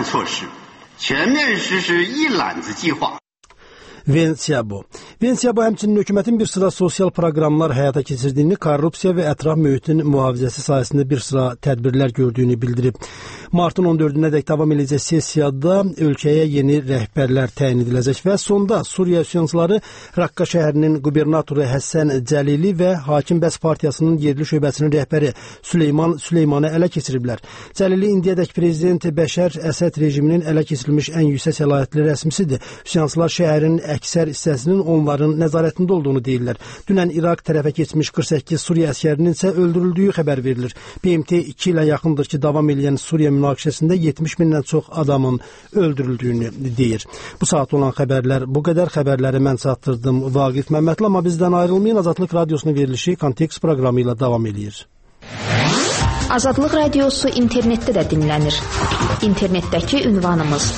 项措施，全面实施一揽子计划。 Vensiya həmçinin hökumətin bir sıra sosial proqramlar həyata keçirdiyini, korrupsiya və ətraf mühitin mühafizəsi sayəsində bir sıra tədbirlər gördüyünü bildirib. Martın 14-dək davam edəcək sessiyada ölkəyə yeni rəhbərlər təyin ediləcək və sonda Suriya üsyançıları Raqqa şəhərinin qubernatoru Həsən Cəlili və Hakim Bəs partiyasının yerli şöbəsinin rəhbəri Süleymanı ələ keçiriblər. Cəlili indiyədək prezident Bəşər Əsəd rejiminin ələ keçirilmiş ən yüksək səlahiyyətli rəsmisidir. Üsyançılar şəhərin əksər hissəsinin onların nəzarətində olduğunu deyirlər. Dünən İraq tərəfə keçmiş 48 Suriya əskərinin isə öldürüldüyü xəbər verilir. BMT 2 ilə yaxındır ki, davam edən Suriya münaqişəsində 70 mindən çox adamın öldürüldüyünü deyir. Bu saat olan xəbərlər bu qədər. Xəbərləri mən çatdırdım Vaqif Məmmədli, amma bizdən ayrılmayın. Azadlıq Radiosunun verilişi Kontekst proqramı ilə davam edir. Azadlıq Radiosu internetdə də dinlənir. İnternetdəki ünvanımız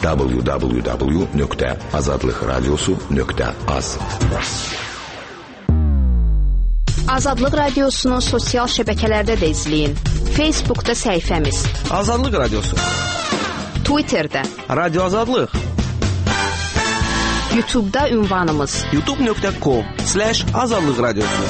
www.azadlıqradiosu.az. Azadlıq Radiosunu sosial şəbəkələrdə də izləyin. Facebookda səhifəmiz Azadlıq Radiosu, Twitterdə Radio Azadlıq, YouTube'da ünvanımız youtube.com/Azadlıq Radiosu.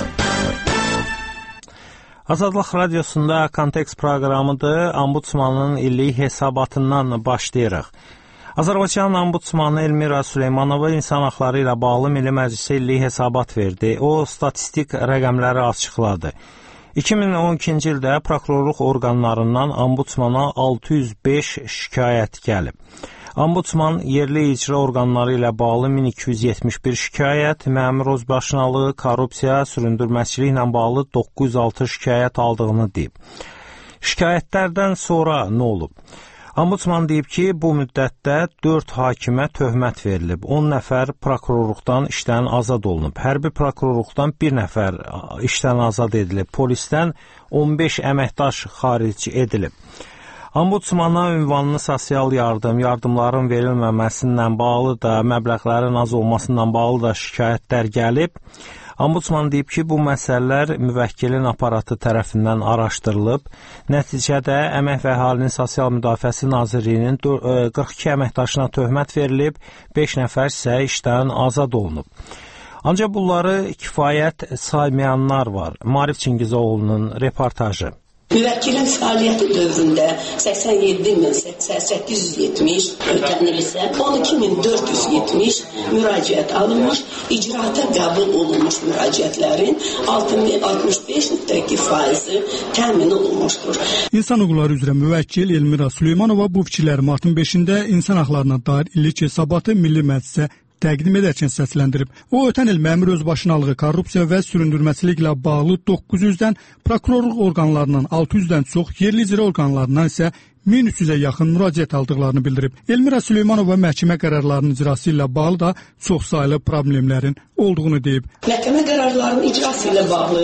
Azadlıq Radiosunda Kontekst proqramıdır. Ombudsmanın illik hesabatından başlayırıq. Azərbaycan Ombudsmanı Elmira Süleymanova insan haqları ilə bağlı Milli Məclisə illik hesabat verdi. O, statistik rəqəmləri açıqladı. 2012-ci ildə prokurorluq orqanlarından ombudsmana 605 şikayət gəlib. Ombudsman yerli icra orqanları ilə bağlı 1271 şikayət, məmur özbaşınalığı, korrupsiya, süründürməçiliklə bağlı 906 şikayət aldığını deyib. Şikayətlərdən sonra nə olub? Ombudsman deyib ki, bu müddətdə 4 hakimə töhmət verilib, 10 nəfər prokurorluqdan işdən azad olunub, hərbi prokurorluqdan 1 nəfər işdən azad edilib, polisdən 15 əməkdaş xaric edilib. Ombudsmana ünvanlı sosial yardımların verilməməsindən bağlı da, məbləğlərin az olmasından bağlı da şikayətlər gəlib. Ombudsman deyib ki, bu məsələlər müvəkkilin aparatı tərəfindən araşdırılıb. Nəticədə Əmək və Əhalinin Sosial Müdafiəsi Nazirliyinin 42 əməkdaşına töhmət verilib, 5 nəfər isə işdən azad olunub. Ancaq bunları kifayət saymayanlar var. Maarif Çingizoğlu'nun reportajı. Müvəkkilin fəaliyyəti dövründə 87.870, ötən il isə 12.470 müraciət alınmış, icraata qəbul olunmuş müraciətlərin 65.2% təmin olunmuşdur. İnsan hüquqları üzrə müvəkkil Elmira Süleymanova bu fikirləri martın 5-də insan haqlarına dair illik hesabatı Milli Məclisə təqdim edərkən səsləndirib. O, ötən il məmur özbaşınalığı, korrupsiya və süründürməçiliklə bağlı 900-dən, prokurorluq orqanlarından 600-dən çox, yerli icra orqanlarından isə 1300-ə yaxın müraciət aldıqlarını bildirib. Elmira Süleymanova məhkəmə qərarlarının icrası ilə bağlı da çoxsaylı problemlərin olduğunu deyib. Məhkəmə qərarlarının icrası ilə bağlı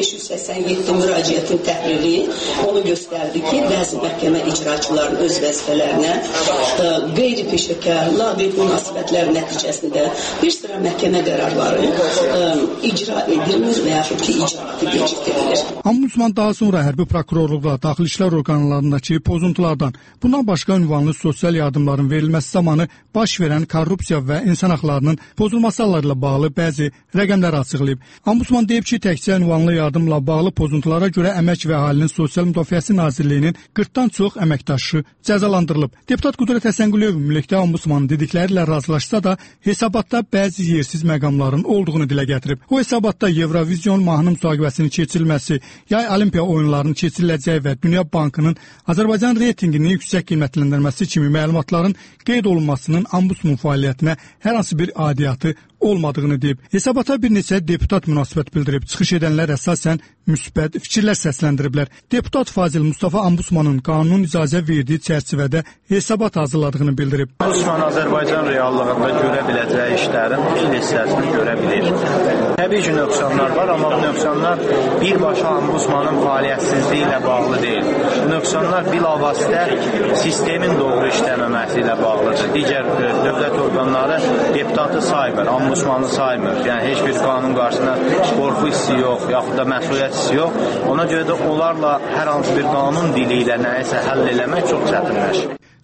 587 müraciətin təhlili onu göstərdi ki, bəzi məhkəmə icraçılarının öz vəzifələrinə qeyri-peşəkar, laqeyd münasibətlər nəticəsində bir sıra məhkəmə qərarları icra edilmir və yaxud ki, icraatı gecikdirilir. Ombudsman daha sonra hərbi prokurorluqla, daxili işlər orqanlarındakı pozuntulardan, bundan başqa ünvanlı sosial yardımların verilməsi zamanı baş verən korrupsiya və insan haqlarının pozulması hallarıyla bağlı bəzi rəqəmləri açıqlayıb. Ombudsman deyib ki, təkcə ünvanlı yardımla bağlı pozuntulara görə Əmək və Əhalinin Sosial Müdafiəsi Nazirliyinin 40-dan çox əməkdaşı cəzalandırılıb. Deputat Qudrət Həsənquliyev ümumilikdə ombudsmanın dedikləri ilə razılaşsa da, hesabatda bəzi yersiz məqamların olduğunu dilə gətirib. O hesabatda Eurovizyon mahnı müsahibəsinin keçirilməsi, yay olimpiya oyunlarının keçiriləcəyi və Dünya Bankının Azərbaycan reytinginin yüksək qiymətləndirməsi kimi məlumatların qeyd olunmasının ombudsman fəaliyyətinə hər hansı bir adiyyatı olmadığını deyib. Hesabata bir neçə deputat münasibət bildirib. Çıxış edənlər əsasən müsbət fikirlər səsləndiriblər. Deputat Fazil Mustafa ombudsmanın qanunun icazə verdiyi çərçivədə hesabat hazırladığını bildirib. Ombudsman Azərbaycan reallığında görə biləcəyi işlərin bir hissəsini görə bilir. Təbii ki, nöqsanlar var, amma bu nöqsanlar birbaşa ombudsmanın fəaliyyətsizliyi ilə bağlı deyil. Bu nöqsanlar bilavasitə sistemin doğru işləməməsi ilə bağlıdır. Digər dövlət orqanları deputatı saymır, ombudsmanı saymır. Yəni, heç bir qanun qarşısında qorxu hissi yox, yaxud da məsuliyyət hissi yox. Ona görə də onlarla hər hansı bir qanun dili ilə nəyisə həll eləmək çox çətinləşir.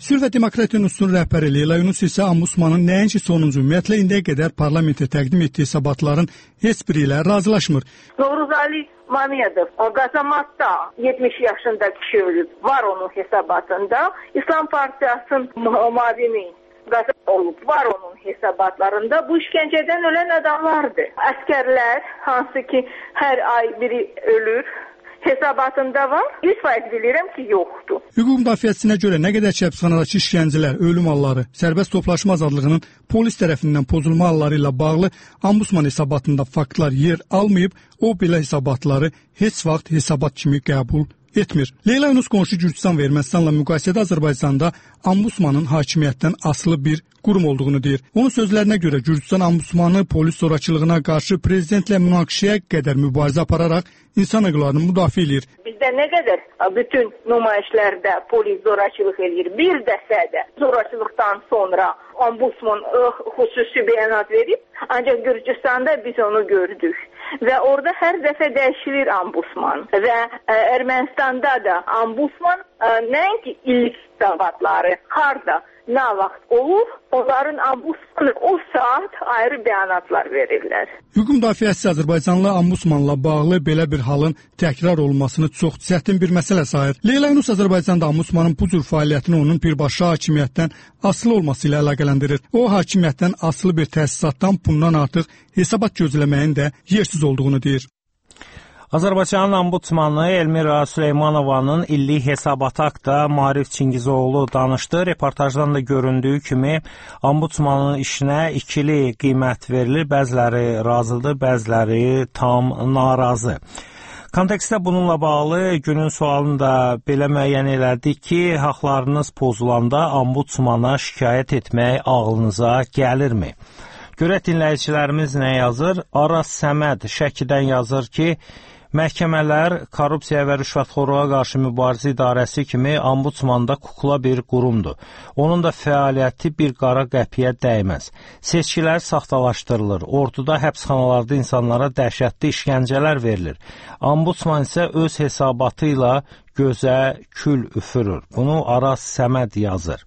Sülh və Demokratiya Ünsitunun rəhbəri Leyla Yunus isə Ombudsmanın nəinki sonuncu, ümumiyyətlə indiyə qədər parlamentə təqdim etdiyi hesabatların heç biri ilə razılaşmır. Novruzali Mamedov Qazamatda 70 yaşında kişi ölüb, var onun hesabatında. İslam Partiyasının mavini qazan olub, var onun hesabatlarında. Bu işgəncədən ölən adamlardır. Əskərlər, hansı ki hər ay biri ölür, hesabatında var. 100% bilirəm ki, yoxdur. Hüquq müdafiəçisinə görə nə qədər ki həbsxanadakı işgəncələr, ölüm halları, sərbəst toplaşma azadlığının polis tərəfindən pozulma halları ilə bağlı Ombudsman hesabatında faktlar yer almayıb, o belə hesabatları heç vaxt hesabat kimi qəbul etmir. Leyla Yunus qonşu Gürcüstan və Ermənistanla müqayisədə Azərbaycanda Ombudsmanın hakimiyyətdən asılı bir qurum olduğunu deyir. Onun sözlərinə görə Gürcüstan Ombudsmanı polis zorakılığına qarşı prezidentlə münaqişəyə qədər mübarizə apararaq insan hüquqlarını müdafiə edir. Bizdə nə qədər bütün nümayişlərdə polis zorakılıq edir. Bir dəfə də zorakılıqdan sonra Ombudsman xüsusi bəyanat verib, ancaq Gürcüstanda biz onu gördük. Və orada hər dəfə dəyişilir Ombudsman. Və Ermənistanda da Ombudsman nəinki ilk hesabatları harda, nə vaxt olur, onların Ombudsmanı o saat ayrı bəyanatlar verirlər. Hüquq müdafiəçisi Azərbaycanlı Ombudsmanla bağlı belə bir halın təkrar olmasını çox çətin bir məsələ sayır. Leyla Yunus Azərbaycanda Ombudsmanın bu cür fəaliyyətini onun birbaşa hakimiyyətdən asılı olması ilə əlaqələndirir. O, hakimiyyətdən asılı bir təsisatdan bundan artıq hesabat gözləməyin də yersiz olduğunu deyir. Azərbaycanın Ombudsmanı Elmira Süleymanovanın illik hesabatı haqqında Maarif Çingizoğlu danışdı. Reportajdan da göründüyü kimi Ombudsmanın işinə ikili qiymət verilir. Bəziləri razıdır, bəziləri tam narazı. Kontekstdə bununla bağlı günün sualını da belə müəyyən elədik ki, haqlarınız pozulanda Ombudsmana şikayət etmək ağlınıza gəlirmi? Görək dinləyicilərimiz nə yazır? Aras Səməd Şəkidən yazır ki, məhkəmələr korrupsiya və rüşvətxorluğa qarşı mübarizə idarəsi kimi Ombudsmanda kukla bir qurumdur. Onun da fəaliyyəti bir qara qəpiyə dəyməz. Seçkilər saxtalaşdırılır. Orduda, həbsxanalarda insanlara dəhşətli işgəncələr verilir. Ombudsman isə öz hesabatı ilə gözə kül üfürür. Bunu Aras Səməd yazır.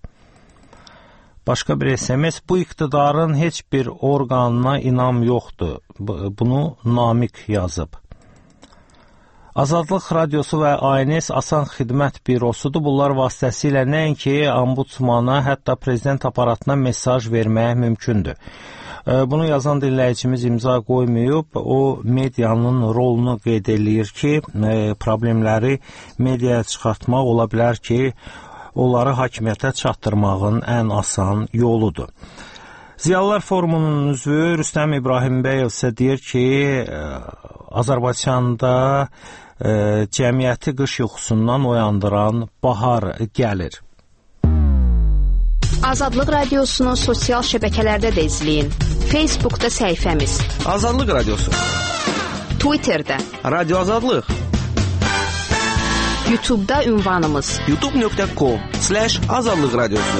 Başqa bir SMS, bu iqtidarın heç bir orqanına inam yoxdur. Bunu Namik yazıb. Azadlıq Radiosu və ANS Asan Xidmət Bürosudur. Bunlar vasitəsilə nəinki Ombudsmana, hətta prezident aparatına mesaj vermək mümkündür. Bunu yazan dinləyicimiz imza qoymayıb. O, medianın rolunu qeyd eləyir ki, problemləri mediaya çıxartmaq ola bilər ki, onları hakimiyyətə çatdırmağın ən asan yoludur. Ziyalılar Forumunun üzvü Rüstəm İbrahimbəyev isə deyir ki, Azərbaycanda cəmiyyəti qış yuxusundan oyandıran bahar gəlir. Azadlıq Radiosunu sosial şəbəkələrdə də izləyin. Facebookda səhifəmiz Azadlıq Radiosu, Twitterdə Radio Azadlıq, YouTube'da ünvanımız youtube.com/Azadlıq Radiosu.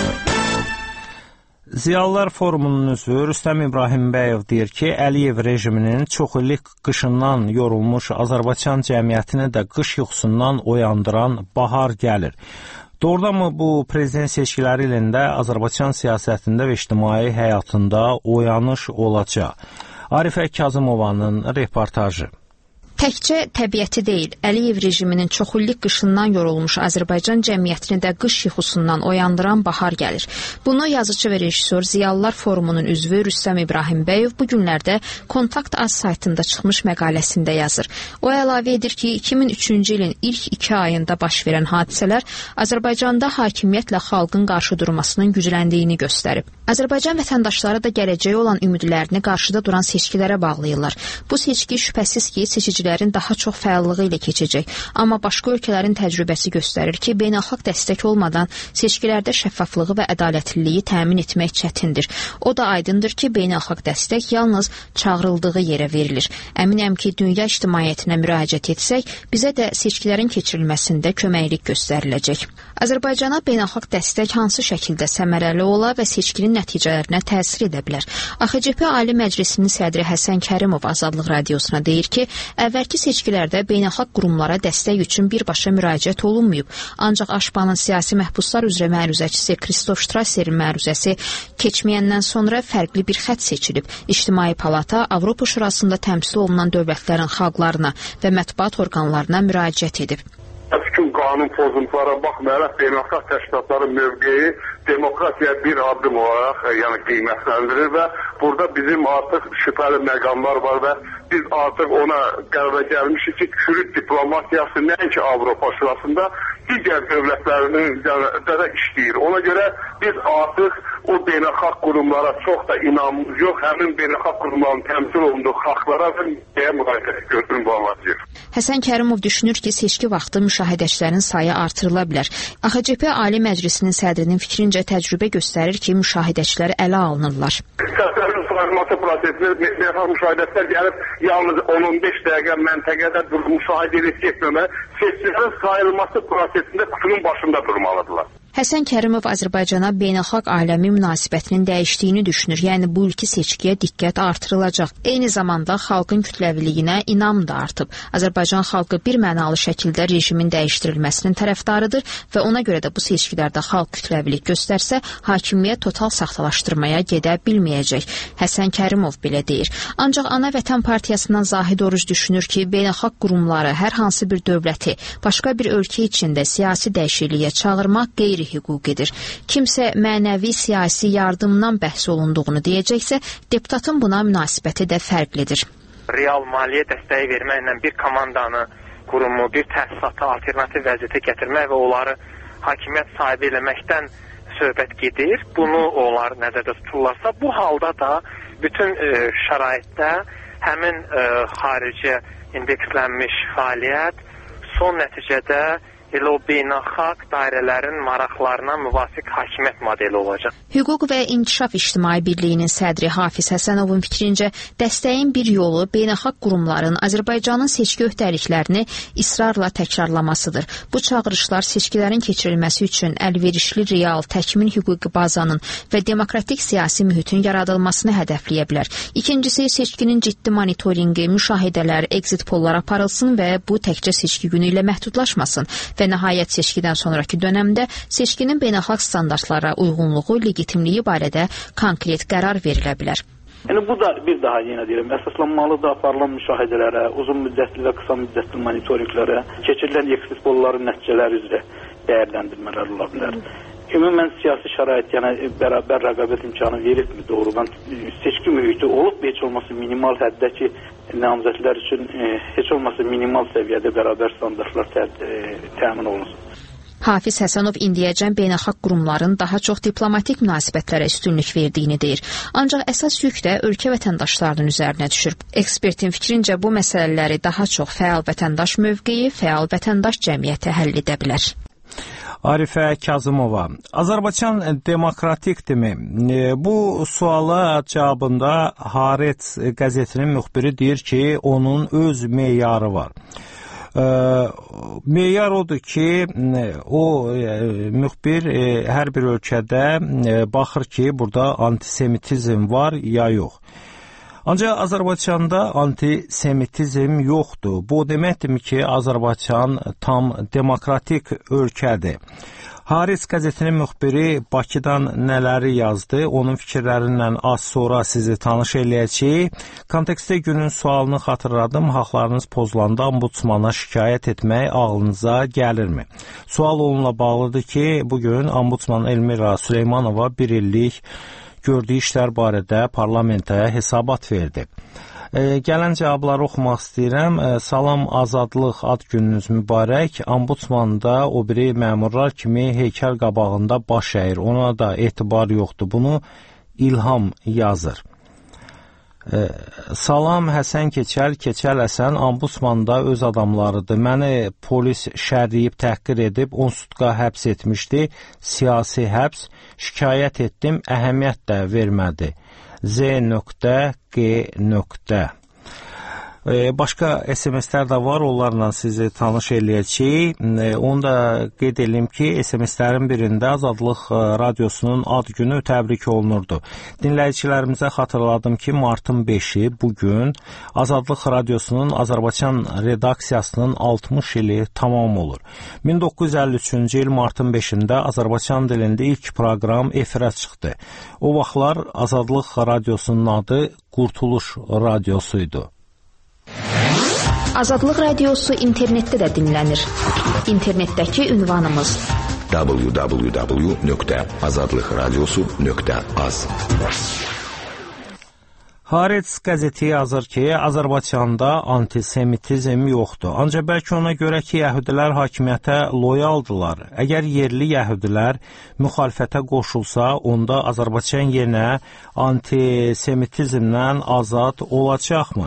Ziyalılar Forumunun üzvü Rüstəm İbrahimbəyev deyir ki, Əliyev rejiminin çoxillik qışından yorulmuş Azərbaycan cəmiyyətini də qış yuxusundan oyandıran bahar gəlir. Doğrudanmı bu prezident seçkiləri ilində Azərbaycan siyasətində və ictimai həyatında oyanış olacaq? Arifə Kazımovanın reportajı. Təkcə təbiəti deyil, Əliyev rejiminin çoxillik qışından yorulmuş Azərbaycan cəmiyyətini də qış yuxusundan oyandıran bahar gəlir. Bunu yazıcı və rejissor Ziyalılar Forumunun üzvü Rüstəm İbrahimbəyev bu günlərdə Kontakt Az saytında çıxmış məqaləsində yazır. O əlavə edir ki, 2003-cü ilin ilk 2 ayında baş verən hadisələr Azərbaycanda hakimiyyətlə xalqın qarşı durmasının gücləndiyini göstərib. Azərbaycan vətəndaşları da gələcəyə olan ümidlərini qarşıda duran seçkilərə bağlayırlar. Bu seçki şübhəsiz ki, seçicilərin daha çox fəallığı ilə keçəcək. Amma başqa ölkələrin təcrübəsi göstərir ki, beynəlxalq dəstək olmadan seçkilərdə şəffaflığı və ədalətliliyi təmin etmək çətindir. O da aydındır ki, beynəlxalq dəstək yalnız çağırıldığı yerə verilir. Əminəm ki, dünya ictimaiyyətinə müraciət etsək, bizə də seçkilərin keçirilməsində köməklik göstəriləcək. Azərbaycana beynəlxalq dəstək hansı şəkildə səmərəli ola və seçkinin nəticələrinə təsir edə bilər? AXCP Ali Məclisinin sədri Həsən Kərimov Azadlıq Radiosuna deyir ki, əvvəl əvvəlki seçkilərdə beynəlxalq qurumlara dəstək üçün birbaşa müraciət olunmayıb. Ancaq Aşpanın siyasi məhbuslar üzrə məruzəçisi Kristof Ştrasserin məruzəsi keçməyəndən sonra fərqli bir xətt seçilib. İctimai Palata Avropa Şurasında təmsil olunan dövlətlərin xalqlarına və mətbuat orqanlarına müraciət edib. Bütün qanun pozuntulara baxmayaraq beynəlxalq təşkilatların mövqeyi demokratiya bir addım olaraq qiymətləndirilir və burada bizim artıq şübhəli məqamlar var və biz artıq ona qərara gəlmişik ki, çürük diplomatiyası nəinki Avropa Şurasında digər dövlətlərinin də işləyir. Ona görə biz artıq o beynəlxalq qurumlara çox da inanmız yox, həmin beynəlxalq qurumların təmsil olunduğu xalqlara və müraciət götürün bağlayır. Həsən Kərimov düşünür ki, seçki vaxtı müşahidəçilərin sayı artırıla bilər. AXCP Ali Məclisinin sədrinin fikrincə təcrübə göstərir ki, müşahidəçilər ələ alınırlar. Səslərin sayılması prosesində beynəlxalq müşahidəçilər gəlib yalnız 10-15 dəqiqə məntəqədə müşahidə edib getməmək, seçkilərin sayılması prosesində qutunun başında durmalıdırlar. Həsən Kərimov Azərbaycana beynəlxalq aləmi münasibətinin dəyişdiyini düşünür. Yəni bu ilki seçkiyə diqqət artırılacaq. Eyni zamanda xalqın kütləviliyinə inam da artıb. Azərbaycan xalqı bir mənalı şəkildə rejimin dəyişdirilməsinin tərəfdarıdır və ona görə də bu seçkilərdə xalq kütləvilik göstərsə, hakimiyyət total saxtalaşdırmaya gedə bilməyəcək. Həsən Kərimov belə deyir. Ancaq Ana Vətən Partiyasından Zahid Oruc düşünür ki, beynəlxalq qurumları hər hansı bir dövləti başqa bir ölkə içində siyasi dəyişikliyə çağırmaq qeyri-hüquqidir. Kimsə mənəvi siyasi yardımdan bəhs olunduğunu deyəcəksə, deputatın buna münasibəti də fərqlidir. Real maliyyə dəstəyi verməklə bir komandanı, qurumu, bir təsisatı alternativ vəziyyətə gətirmək və onları hakimiyyət sahibi eləməkdən söhbət gedir. Bunu onlar nəzərdə tuturlarsa, bu halda da bütün şəraitdə həmin xarici indekslənmiş fəaliyyət son nəticədə elə o beynəlxalq dairələrin maraqlarına müvafiq hakimiyyət modeli olacaq. Hüquq və İnkişaf İctimai Birliyinin sədri Hafiz Həsənovun fikrincə, dəstəyin bir yolu beynəlxalq qurumların Azərbaycanın seçki öhdəliklərini israrla təkrarlamasıdır. Bu çağırışlar seçkilərin keçirilməsi üçün əlverişli real, təkmin hüquqi bazanın və demokratik siyasi mühitin yaradılmasını hədəfləyə bilər. İkincisi, seçkinin ciddi monitoringi, müşahidələr, exit pollar aparılsın və bu təkcə seçki günü ilə məhdudlaşmasın və nəhayət seçkidən sonraki dönəmdə seçkinin beynəlxalq standartlara uyğunluğu, legitimliyi barədə konkret qərar verilə bilər. Yəni bu da bir daha yenə deyirəm, əsaslanmalıdır aparılan müşahidələrə, uzun müddətli və qısa müddətli monitorinqlərə, keçirilən exit polların nəticələri üzrə dəyərləndirmələr ola bilər. Ümumən siyasi şərait, yəni bərabər rəqabət imkanı verirmi doğrudan seçki mühiti olub, heç olması minimal həddəki namizədlər üçün heç olması minimal səviyyədə bərabər standartlar təmin olunsun. Hafiz Həsənov indiyəcən beynəlxalq qurumların daha çox diplomatik münasibətlərə üstünlük verdiyini deyir. Ancaq əsas yük də ölkə vətəndaşlarının üzərinə düşür. Ekspertin fikrincə bu məsələləri daha çox fəal vətəndaş mövqeyi, fəal vətəndaş cəmiyyəti həll edə bilər. Arifə Kazımova, Azərbaycan demokratikdirmi? Bu suala cavabında Haaretz qəzetinin müxbiri deyir ki, onun öz meyarı var. Meyar odur ki, o müxbir hər bir ölkədə baxır ki, burada antisemitizm var ya yox. Ancaq Azərbaycanda antisemitizm yoxdur. Bu deməkdirmi ki, Azərbaycan tam demokratik ölkədir. Haaretz qəzetinin müxbiri Bakıdan nələri yazdı, onun fikirlərindən az sonra sizi tanış eləyəcəyik. Kontekstdə günün sualını xatırladım, haqlarınız pozulanda ombudsmana şikayət etmək ağlınıza gəlirmi? Sual onunla bağlıdır ki, bugün ombudsman Elmira Süleymanova bir illik gördüyü işlər barədə parlamentə hesabat verdi. Gələn cavabları oxumaq istəyirəm. Salam, azadlıq ad gününüz mübarək. Ombudsman da o biri məmurlar kimi heykəl qabağında baş əyir. Ona da etibar yoxdur. Bunu İlham yazır. Salam, Həsən Keçəl, Keçəl Həsən, ombudsman da öz adamlarıdır. Məni polis şərləyib təhqir edib, 10 sutka həbs etmişdi, siyasi həbs, şikayət etdim, əhəmiyyət də vermədi. Z.G. Başqa SMS-lər də var, onlarla sizi tanış eləyəcəyik. Onu da qeyd edeyim ki, SMS-lərin birində Azadlıq Radiosunun ad günü təbrik olunurdu. Dinləyicilərimizə xatırladım ki, martın 5-i bugün Azadlıq Radiosunun Azərbaycan redaksiyasının 60 ili tamam olur. 1953-cü il martın 5-də Azərbaycan dilində ilk proqram efirə çıxdı. O vaxtlar Azadlıq Radiosunun adı Qurtuluş Radiosuydu. Azadlıq Radiosu internetdə də dinlənir. İnternetdəki ünvanımız www.azadlıqradiosu.az. Haaretz qəzeti yazır ki, Azərbaycanda antisemitizm yoxdur. Ancaq bəlkə ona görə ki, yəhudilər hakimiyyətə loyaldılar. Əgər yerli yəhudilər müxalifətə qoşulsa, onda Azərbaycan yenə antisemitizmdən azad olacaqmı?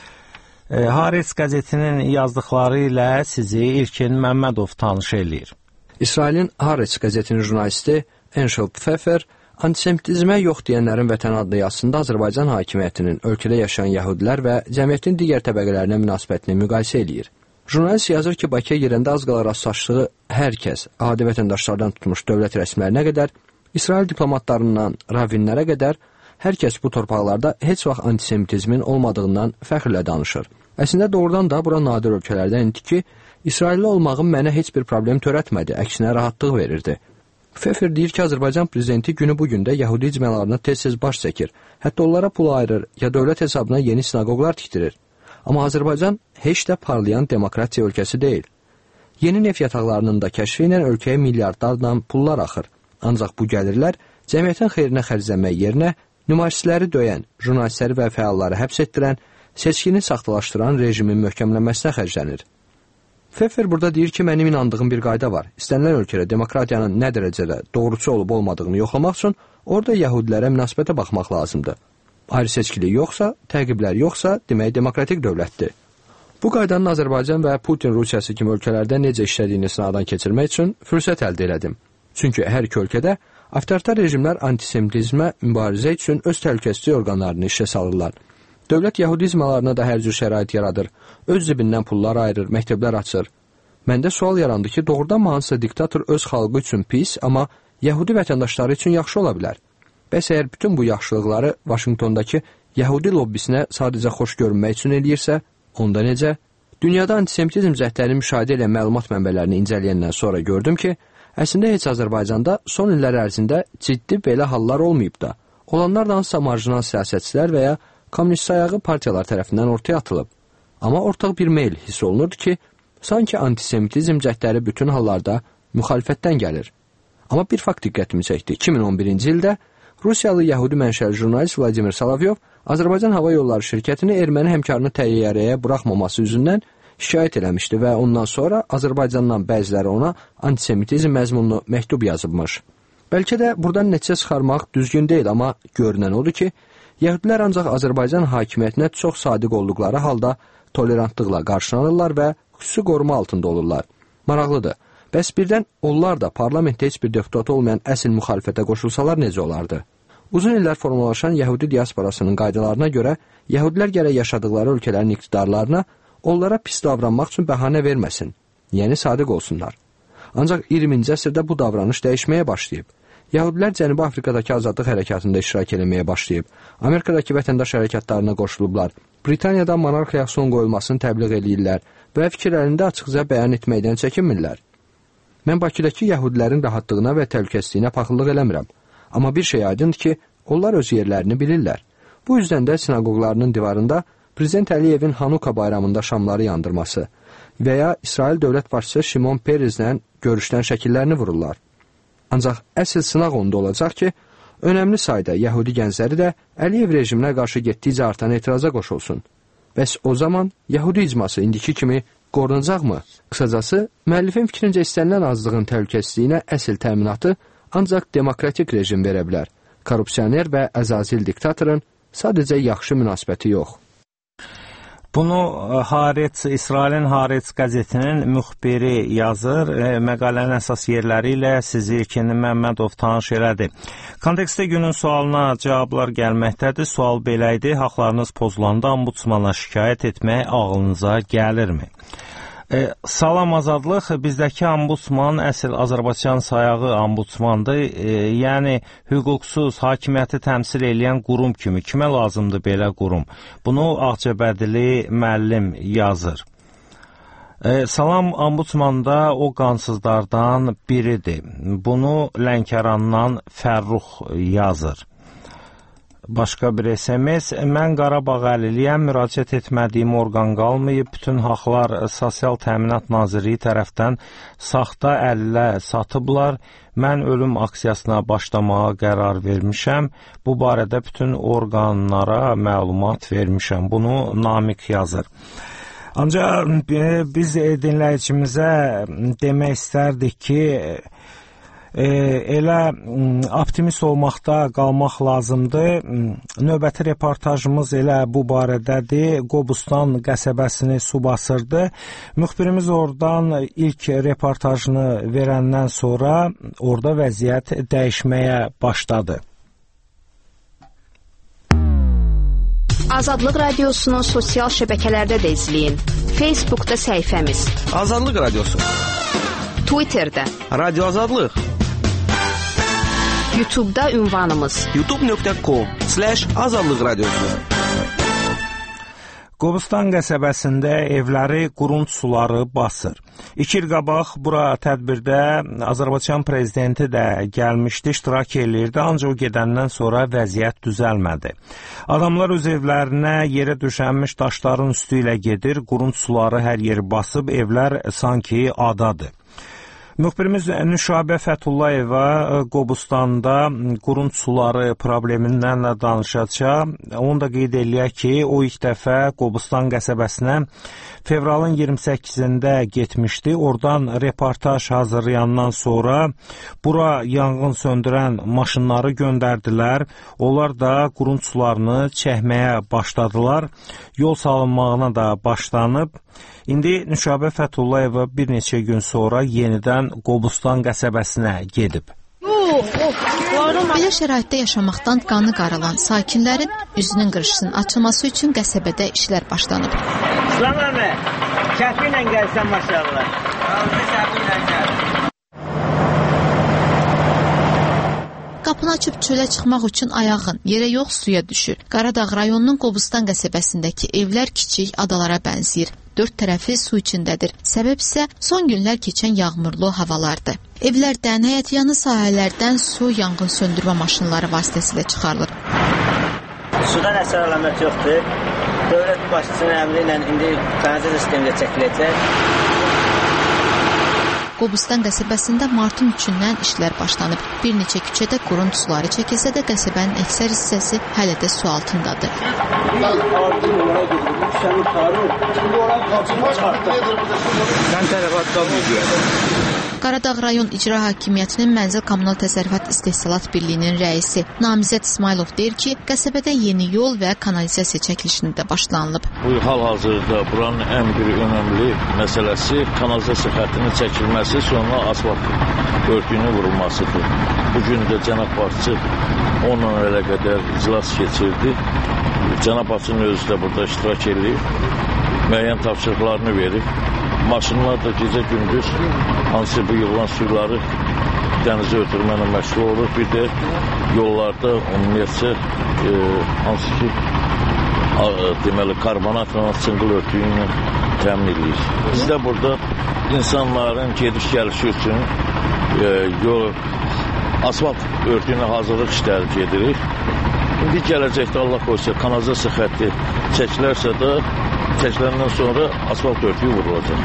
Haaretz qəzetinin yazdıqları ilə sizi İlkin Məmmədov tanış eləyir. İsrailin Haaretz qəzetinin jurnalisti Enşel Pfeffer antisemitizmə yox deyənlərin vətən adlı yazısında Azərbaycan hakimiyyətinin ölkədə yaşayan yəhudilər və cəmiyyətin digər təbəqələrinə münasibətini müqayisə eləyir. Jurnalist yazır ki, Bakıya girəndə az qala rastlaşdığı hər kəs, adi vətəndaşlardan tutmuş dövlət rəsmilərinə qədər, İsrail diplomatlarından ravinlərə qədər, hər kəs bu torpaqlarda heç vaxt antisemitizmin olmadığından fəxrlə danışır. Əslində doğrudan da bura nadir ölkələrdən idi ki, İsrailli olmağım mənə heç bir problem törətmədi, əksinə rahatlıq verirdi. Pfeffer deyir ki, Azərbaycan prezidenti günü bu gündə yəhudi icmalarına tez-tez baş çəkir, hətta onlara pul ayırır ya dövlət hesabına yeni sinagoglar tikdirir. Amma Azərbaycan heç də parlayan demokratiya ölkəsi deyil. Yeni neft yataqlarının da kəşfi ilə ölkəyə milyardlarla pullar axır. Ancaq bu gəlirlər cəmiyyətin xeyrinə xərclənmək yerinə nümayişçiləri döyən, jurnalistləri və fəalları həbs etdirən, seçkini saxtalaşdıran rejimin möhkəmlənməsinə xərclənir. Pfeffer burada deyir ki, mənim inandığım bir qayda var. İstənilən ölkədə demokratiyanın nə dərəcədə doğrucu olub-olmadığını yoxlamaq üçün orada yəhudilərə münasibətə baxmaq lazımdır. Ayrı seçkilik yoxsa, təqiblər yoxsa, demək demokratik dövlətdir. Bu qaydanın Azərbaycan və Putin Rusiyası kimi ölkələrdə necə işlədiyini sınaqdan keçirmək üçün fürsət əldə elədim. Çünki hər iki ölkədə avtoritar rejimlər antisemitizmə mübarizə üçün öz təhlükəsizlik orqanlarını işə salırlar. Dövlət yəhudi icmalarına da hər cür şərait yaradır, öz cibindən pullar ayırır, məktəblər açır. Məndə sual yarandı ki, doğrudan mı hansısa diktator öz xalqı üçün pis, amma yəhudi vətəndaşları üçün yaxşı ola bilər? Bəs əgər bütün bu yaxşılıqları Vaşinqtondakı yəhudi lobbisinə sadəcə xoş görünmək üçün eləyirsə, onda necə? Dünyada antisemitizm cəhdlərini müşahidə edən məlumat mənbələrini incələyəndən sonra gördüm ki, əslində heç Azərbaycanda son illər ərzində ciddi belə hallar olmayıb da. Olanlar da hansısa marjinal siyasətçilər və ya kommunist sayağı partiyalar tərəfindən ortaya atılıb. Amma ortaq bir meyl hiss olunurdu ki, sanki antisemitizm cəhdləri bütün hallarda müxalifətdən gəlir. Amma bir fakt diqqətimi çəkdi. 2011-ci ildə Rusiyalı yəhudi mənşəli jurnalist Vladimir Solovyov Azərbaycan Hava Yolları şirkətini erməni həmkarını təyyarəyə buraxmaması üzündən şikayət eləmişdi və ondan sonra Azərbaycandan bəziləri ona antisemitizm məzmunlu məktub yazıbmış. Bəlkə də buradan nəticə çıxarmaq düzgün deyil, amma görünən odur ki, yəhudilər ancaq Azərbaycan hakimiyyətinə çox sadiq olduqları halda tolerantlıqla qarşılanırlar və xüsusi qoruma altında olurlar. Maraqlıdır. Bəs birdən onlar da parlamentdə heç bir deputat olmayan əsl müxalifətə qoşulsalar necə olardı? Uzun illər formalaşan yəhudi diasporasının qaydalarına görə yəhudilər gərək yaşadıkları ölkələrin iqtidarlarına onlara pis davranmaq üçün bəhanə verməsin, yəni sadiq olsunlar. Ancaq 20-ci əsrdə bu davranış dəyişməyə başlayıb. Yəhudilər Cənubi Afrikadakı azadlıq hərəkatında iştirak eləməyə başlayıb, Amerikadakı vətəndaş hərəkatlarına qoşulublar, Britaniyada monarxiyaya son qoyulmasını təbliğ eləyirlər və fikirlərində açıqca bəyan etməkdən çəkinmirlər. Mən Bakıdakı yəhudilərin rahatlığına və təhlükəsizliyinə paxıllıq eləmirəm. Amma bir şey aydındır ki, onlar öz yerlərini bilirlər. Bu yüzdən də sinagoglarının divarında Prezident Əliyevin Hanuka bayramında şamları yandırması və ya İsrail dövlət başçısı Şimon Pereslə görüşdən şəkillərini vururlar. Ancaq əsl sınaq onda olacaq ki, önəmli sayda yəhudi gəncləri də Əliyev rejiminə qarşı getdikcə artan etiraza qoşulsun. Bəs o zaman yəhudi icması indiki kimi qorunacaqmı? Qısacası, müəllifin fikrincə istənilən azlığın təhlükəsizliyinə əsl təminatı ancaq demokratik rejim verə bilər. Korrupsioner və əzazil diktatorun sadəcə yaxşı münasibəti yox. Bunu İsrailin Haaretz qəzetinin müxbiri yazır. Məqalənin əsas yerləri ilə sizi Kenan Məmmədov tanış elədi. Kontekstdə günün sualına cavablar gəlməkdədir. Sual belə idi: haqlarınız pozulanda ombudsmana şikayət etmək ağlınıza gəlirmi? Salam Azadlıq, bizdəki ombudsman əsl Azərbaycan sayağı ombudsmandır. Yəni hüquqsuz hakimiyyəti təmsil edən qurum kimi. Kimə lazımdır belə qurum? Bunu Ağcabədili müəllim yazır. Salam, ombudsman da o qansızlardan biridir. Bunu Lənkərandan Fərrux yazır. Başqa bir SMS: mən Qarabağ əliliyəm, müraciət etmədiyim orqan qalmayıb, bütün haqlar Sosial Təminat Nazirliyi tərəfdən saxta əllə satıblar, mən ölüm aksiyasına başlamağa qərar vermişəm, bu barədə bütün orqanlara məlumat vermişəm. Bunu Namiq yazır. Ancaq biz dinləyicimizə demək istərdik ki, elə optimist olmaqda qalmaq lazımdır. Növbəti reportajımız elə bu barədədir. Qobustan qəsəbəsini su basırdı. Müxbirimiz oradan ilk reportajını verəndən sonra orada vəziyyət dəyişməyə başladı. Azadlıq Radiosunu sosial şəbəkələrdə də izləyin. Facebookda səhifəmiz Azadlıq Radiosu, Twitterdə Radio Azadlıq, YouTube'da ünvanımız youtube.com/Azadlıq Radiosu. Qobustan qəsəbəsində evləri qurunç suları basır. 2 il qabaq bura tədbirdə Azərbaycan prezidenti də gəlmişdi, iştirak eləyirdi, ancaq o gedəndən sonra vəziyyət düzəlmədi. Adamlar öz evlərinə yerə düşənmiş daşların üstü ilə gedir, qurunç suları hər yeri basıb, evlər sanki adadır. Müxbirimiz Nüşabə Fətullayeva Qobustanda qurunç suları problemindən də danışacaq. Onu da qeyd eləyək ki, o ilk dəfə Qobustan qəsəbəsinə fevralın 28-də getmişdi. Oradan reportaj hazırlayandan sonra bura yanğın söndürən maşınları göndərdilər. Onlar da qurunç sularını çəkməyə başladılar. Yol salınmağına da başlanıb. İndi Nüşabə Fətullayeva bir neçə gün sonra yenidən Qobustan qəsəbəsinə gedib. Belə şəraitdə yaşamaqdan qanı qaralan sakinlərin üzünün qırışının açılması üçün qəsəbədə işlər başlanıb. Salam əmi, kəfi ilə gəlsən maşallah. Qapını açıb çölə çıxmaq üçün ayağın yerə yox suya düşür. Qaradağ rayonunun Qobustan qəsəbəsindəki evlər kiçik adalara bənzəyir. 4 tərəfi su içindədir. Səbəb isə son günlər keçən yağmurlu havalardır. Evlərdən, həyətyanı sahələrdən su yanğın söndürmə maşınları vasitəsilə çıxarılır. Sudan əsər əlamət yoxdur. Dövlət başçısının əmri ilə indi kanalizasiya sistemində çəkiləcək. Qobustan qəsəbəsində martın 3-dən işlər başlanıb. Bir neçə küçədə qurunç suları çəkilsə də qəsəbənin əksər hissəsi hələ də su altındadır. Qaradağ rayon İcra Hakimiyyətinin Mənzil Kommunal Təsərrüfat İstehsalat Birliyinin rəisi Namizəd İsmailov deyir ki, qəsəbədə yeni yol və kanalizasiya çəkilişində də başlanılıb. Bu hal-hazırda buranın ən bir önəmli məsələsi kanalizasiya xəttinin çəkilməsi, sonra asfalt örtüyünün vurulmasıdır. Bugün də cənab başçı onunla əlaqədar iclas keçirdi. Cənab başçının özü də burada iştirak edib, müəyyən tapşırıqlarını verib. Maşınlar da gecə-gündüz hansı bu yığılan suyları dənizə ötürməklə məşğul olur. Bir də yollarda ümumiyyətcə hansı ki deməli karbonatla, çınqıl örtüyü ilə təmin edilir. Biz də burada insanların gediş-gəlişi üçün yol asfalt örtüyünə hazırlıq işləri gedirik. İndi gələcəkdə Allah qoysa kanalizasiya xətti çəkilərsə də çəkiləndən sonra asfalt örtüyü vurulacaq.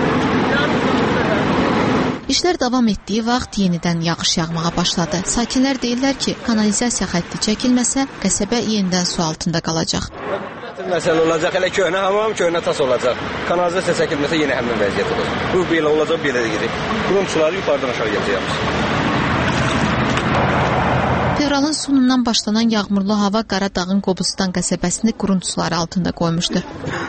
İşlər davam etdiyi vaxt yenidən yağış yağmağa başladı. Sakinlər deyirlər ki, kanalizasiya xətti çəkilməsə, qəsəbə yenidən su altında qalacaq. Məsələ olacaq, elə köhnə hamam, köhnə tas olacaq. Kanalizasiya çəkilməsə yenə həmin vəziyyət olur. Bu belə olacaq, belə də gedək. Qurunçuları yuxarıdan aşağı gələcək. Fevralın sonundan başlanan yağmurlu hava Qaradağın Qobustan qəsəbəsini qurun suları altında qoymuşdu.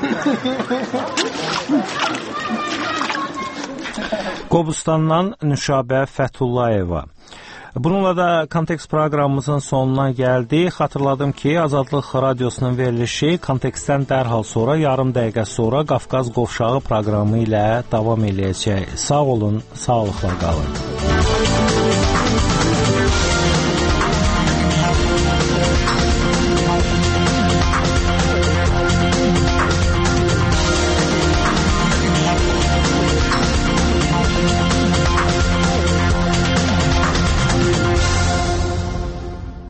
Qobustandan Nüşabə Fətullayeva. Bununla da Kontekst proqramımızın sonuna gəldik. Xatırladım ki, Azadlıq Radiosunun verilişi Kontekstdən dərhal sonra, yarım dəqiqə sonra Qafqaz Qovşağı proqramı ilə davam eləyəcək. Sağ olun, sağlıqla qalın.